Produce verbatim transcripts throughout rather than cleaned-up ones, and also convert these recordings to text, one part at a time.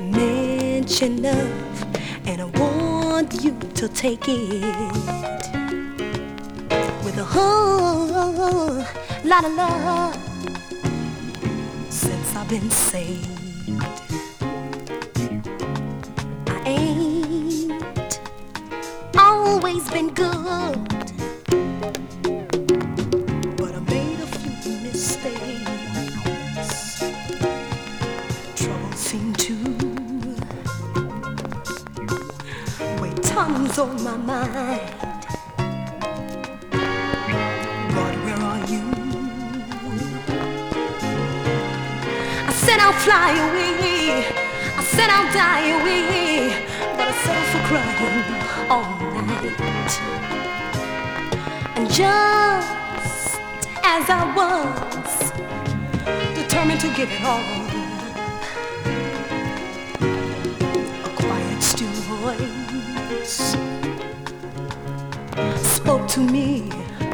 mention love, and I want you to take it with a whole lot of love. Since I've been saved, I ain't always been good, but I made a few mistakes. Trouble seemed to weigh tons on my mind. God, where are you? I said I'll fly away, I said I'll die away, but I settled for crying all night. And just as I was determined to give it all, a quiet, still voice spoke to me.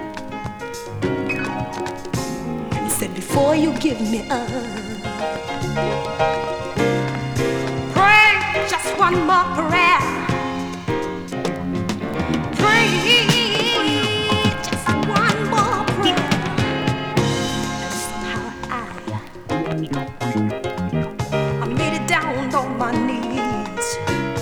He said, before you give me up, pray just one more prayer. Pray just one more prayer. And somehow I, I made it down on my knees,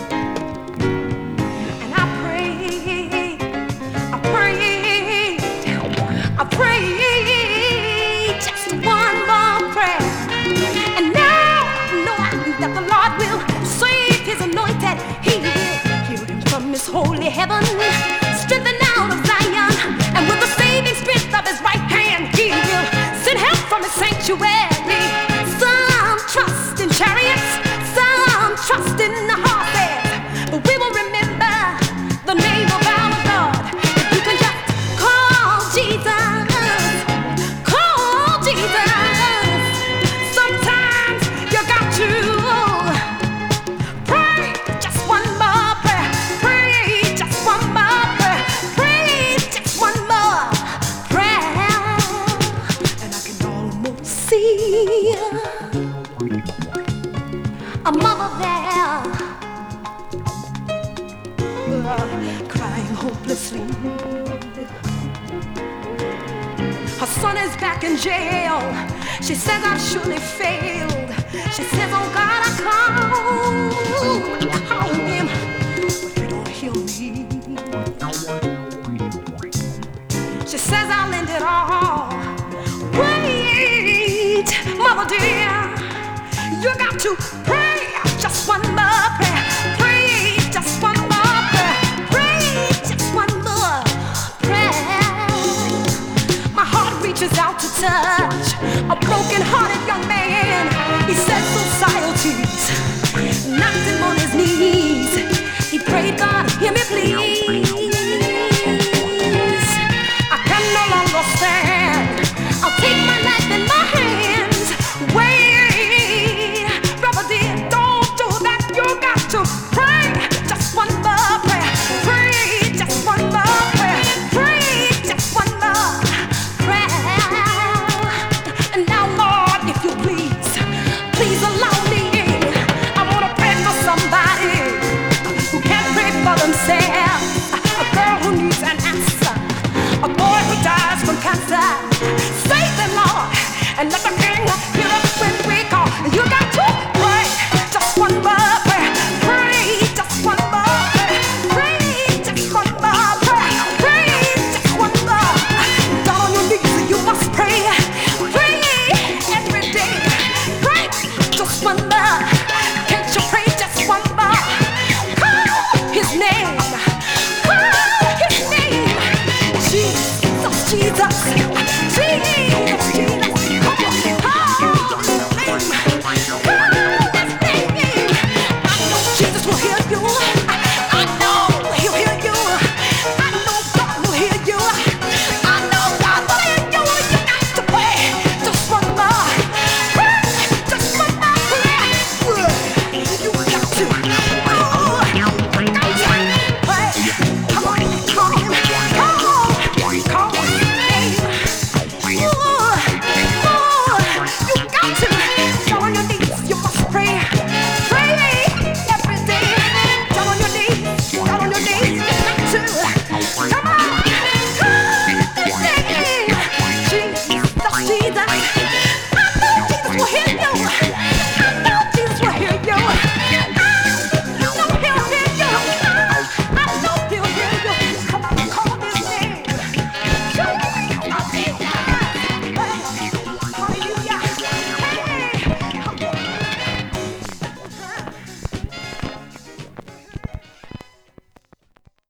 and I prayed, I prayed, I prayed just one more prayer. And now I know that the Lord will save His anointed. He will hear Him from His holy heaven, strengthen out of Zion, and with the saving strength of His right hand, He will send help from His sanctuary. Some trust in chariots, some trust in the horses, but we will remember the name of our God. If you can just call Jesus, call Jesus. Sometimes you got to pray just one more prayer. Pray just one more prayer. Pray just one more prayer. And I can almost see a mother there, uh, crying hopelessly. Her son is back in jail. She says I've surely failed. She says, oh God, I called, I called Him, but He don't hear me. She says I'll end it all. Wait, mother dear, you got to pray just one more prayer. Pray just one more prayer. Pray just one more prayer. My heart reaches out to touch a broken-hearted young man. He said societies knocked him on his knees. He prayed, God, hear me please. I can no longer stand. I'll take my life in my hands. Wait, brother dear, don't do that. You got to